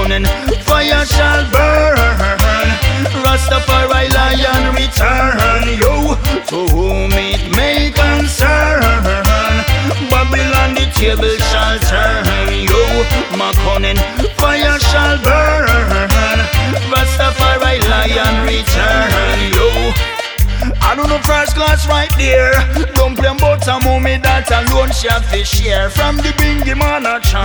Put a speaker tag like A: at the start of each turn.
A: cunning fire shall burn. Rastafari lion return, yo, to whom it may concern. Babylon the table shall turn, yo, my cunning fire shall burn. Rastafari lion return, yo. I don't know first class right there. Don't play about a moment that alone she have to share. From the bingy man a chant.